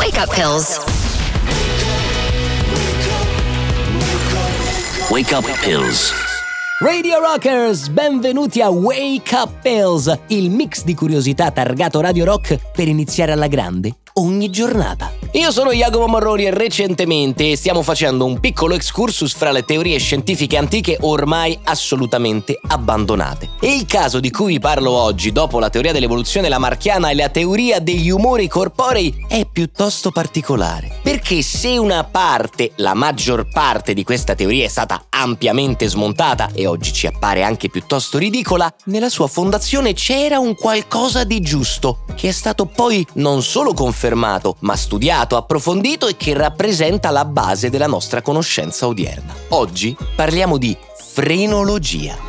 Wake up pills. Wake up pills. Radio Rockers, benvenuti a Wake Up Pills, il mix di curiosità targato Radio Rock per iniziare alla grande ogni giornata. Io sono Jacopo Morroni e recentemente stiamo facendo un piccolo excursus fra le teorie scientifiche antiche ormai assolutamente abbandonate. E il caso di cui vi parlo oggi, dopo la teoria dell'evoluzione lamarckiana e la teoria degli umori corporei, è piuttosto particolare. Perché se una parte, la maggior parte di questa teoria è stata ampiamente smontata e oggi ci appare anche piuttosto ridicola, nella sua fondazione c'era un qualcosa di giusto, che è stato poi non solo confermato, ma studiato, approfondito e che rappresenta la base della nostra conoscenza odierna. Oggi parliamo di frenologia.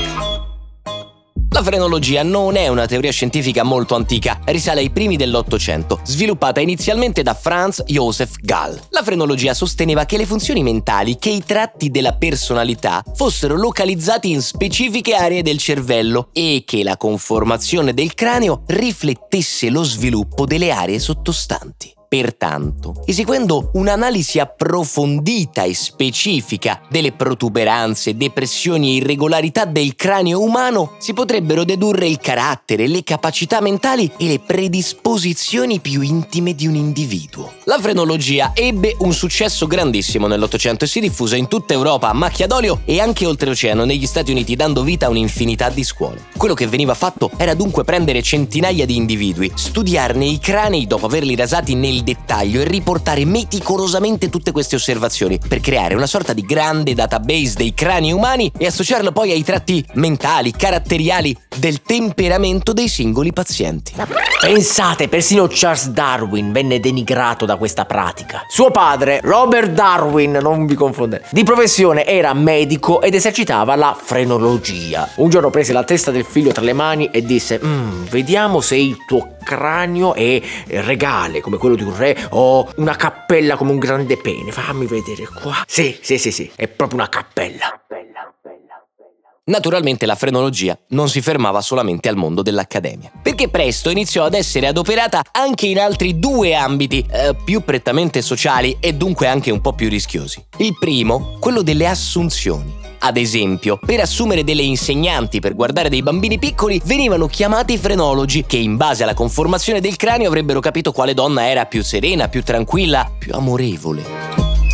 La frenologia non è una teoria scientifica molto antica, risale ai primi dell'Ottocento, sviluppata inizialmente da Franz Joseph Gall. La frenologia sosteneva che le funzioni mentali, che i tratti della personalità fossero localizzati in specifiche aree del cervello e che la conformazione del cranio riflettesse lo sviluppo delle aree sottostanti. Pertanto, eseguendo un'analisi approfondita e specifica delle protuberanze, depressioni e irregolarità del cranio umano, si potrebbero dedurre il carattere, le capacità mentali e le predisposizioni più intime di un individuo. La frenologia ebbe un successo grandissimo nell'Ottocento e si diffuse in tutta Europa a macchia d'olio e anche oltreoceano negli Stati Uniti, dando vita a un'infinità di scuole. Quello che veniva fatto era dunque prendere centinaia di individui, studiarne i cranei dopo averli rasati nel dettaglio e riportare meticolosamente tutte queste osservazioni per creare una sorta di grande database dei crani umani e associarlo poi ai tratti mentali, caratteriali del temperamento dei singoli pazienti. Pensate, persino Charles Darwin venne denigrato da questa pratica. Suo padre, Robert Darwin, non vi confondete, di professione era medico ed esercitava la frenologia. Un giorno prese la testa del figlio tra le mani e disse: vediamo se il tuo cranio è regale come quello di un re o una cappella come un grande pene. Fammi vedere qua. Sì, è proprio una cappella. Naturalmente la frenologia non si fermava solamente al mondo dell'accademia, perché presto iniziò ad essere adoperata anche in altri due ambiti, più prettamente sociali e dunque anche un po' più rischiosi. Il primo, quello delle assunzioni. Ad esempio, per assumere delle insegnanti per guardare dei bambini piccoli venivano chiamati frenologi, che in base alla conformazione del cranio avrebbero capito quale donna era più serena, più tranquilla, più amorevole.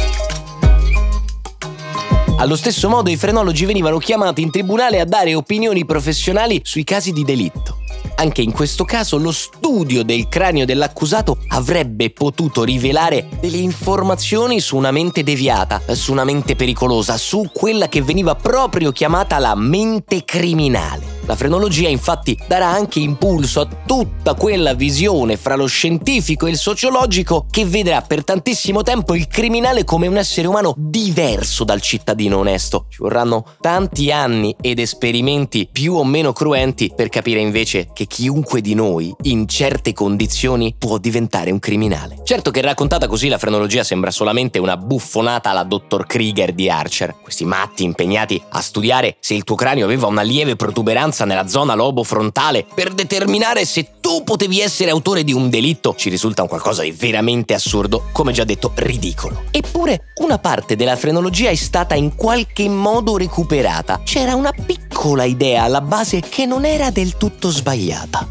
Allo stesso modo i frenologi venivano chiamati in tribunale a dare opinioni professionali sui casi di delitto. Anche in questo caso lo studio del cranio dell'accusato avrebbe potuto rivelare delle informazioni su una mente deviata, su una mente pericolosa, su quella che veniva proprio chiamata la mente criminale. La frenologia infatti darà anche impulso a tutta quella visione fra lo scientifico e il sociologico che vedrà per tantissimo tempo il criminale come un essere umano diverso dal cittadino onesto. Ci vorranno tanti anni ed esperimenti più o meno cruenti per capire invece che chiunque di noi in certe condizioni può diventare un criminale. Certo che raccontata così la frenologia sembra solamente una buffonata alla Dr. Krieger di Archer, questi matti impegnati a studiare se il tuo cranio aveva una lieve protuberanza nella zona lobo-frontale per determinare se tu potevi essere autore di un delitto. Ci risulta un qualcosa di veramente assurdo, come già detto ridicolo. Eppure una parte della frenologia è stata in qualche modo recuperata. C'era una piccola idea alla base che non era del tutto sbagliata.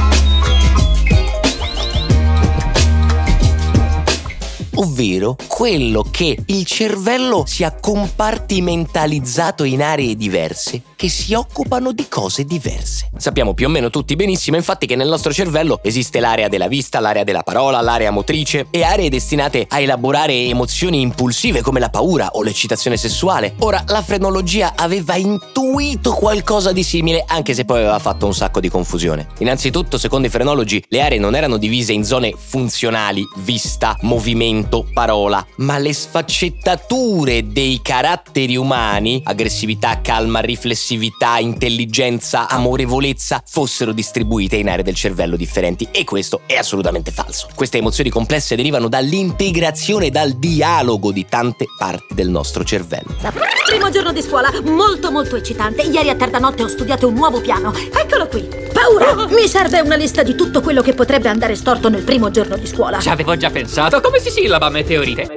Ovvero quello che il cervello sia compartimentalizzato in aree diverse che si occupano di cose diverse. Sappiamo più o meno tutti benissimo infatti che nel nostro cervello esiste l'area della vista, l'area della parola, l'area motrice e aree destinate a elaborare emozioni impulsive come la paura o l'eccitazione sessuale. Ora, la frenologia aveva intuito qualcosa di simile, anche se poi aveva fatto un sacco di confusione. Innanzitutto, secondo i frenologi, le aree non erano divise in zone funzionali, vista, movimento, parola, ma le sfaccettature dei caratteri umani, aggressività, calma, riflessività, intelligenza, amorevolezza, fossero distribuite in aree del cervello differenti, e questo è assolutamente falso. Queste emozioni complesse derivano dall'integrazione, dal dialogo di tante parti del nostro cervello. Primo giorno di scuola, molto eccitante. Ieri a tarda notte ho studiato un nuovo piano. Eccolo qui. paura! Mi serve una lista di tutto quello che potrebbe andare storto nel primo giorno di scuola. Ci avevo già pensato. Come si sillaba meteorite?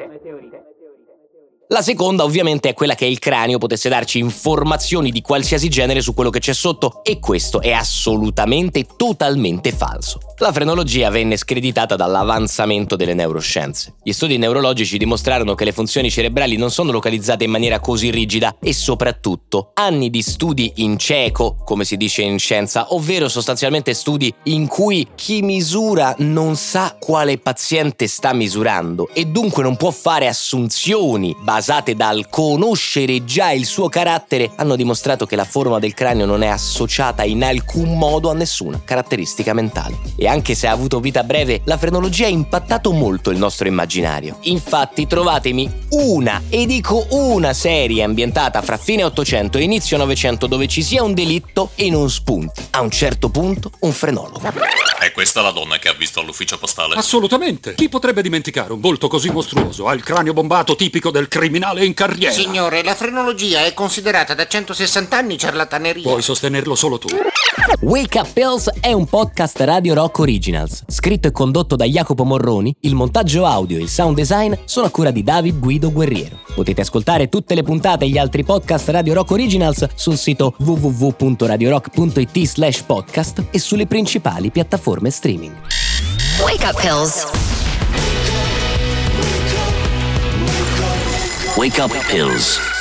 La seconda ovviamente è quella che il cranio potesse darci informazioni di qualsiasi genere su quello che c'è sotto, e questo è assolutamente, totalmente falso. La frenologia venne screditata dall'avanzamento delle neuroscienze. Gli studi neurologici dimostrarono che le funzioni cerebrali non sono localizzate in maniera così rigida, e soprattutto anni di studi in cieco, come si dice in scienza, ovvero sostanzialmente studi in cui chi misura non sa quale paziente sta misurando e dunque non può fare assunzioni basate dal conoscere già il suo carattere, hanno dimostrato che la forma del cranio non è associata in alcun modo a nessuna caratteristica mentale. E anche se ha avuto vita breve, la frenologia ha impattato molto il nostro immaginario. Infatti trovatemi una, e dico una, serie ambientata fra fine 800 e inizio 900 dove ci sia un delitto e non spunti a un certo punto un frenologo. È questa la donna che ha visto all'ufficio postale? Assolutamente. Chi potrebbe dimenticare un volto così mostruoso? Ha il cranio bombato tipico del criminale in carriera. Signore, la frenologia è considerata da 160 anni ciarlataneria. Puoi sostenerlo solo tu. Wake Up Pills è un podcast Radio Rock Originals, scritto e condotto da Jacopo Morroni. Il montaggio audio e il sound design sono a cura di David Guido Guerriero. Potete ascoltare tutte le puntate e gli altri podcast Radio Rock Originals sul sito www.radiorock.it/podcast e sulle principali piattaforme streaming. Wake Up Pills. Wake Up Pills.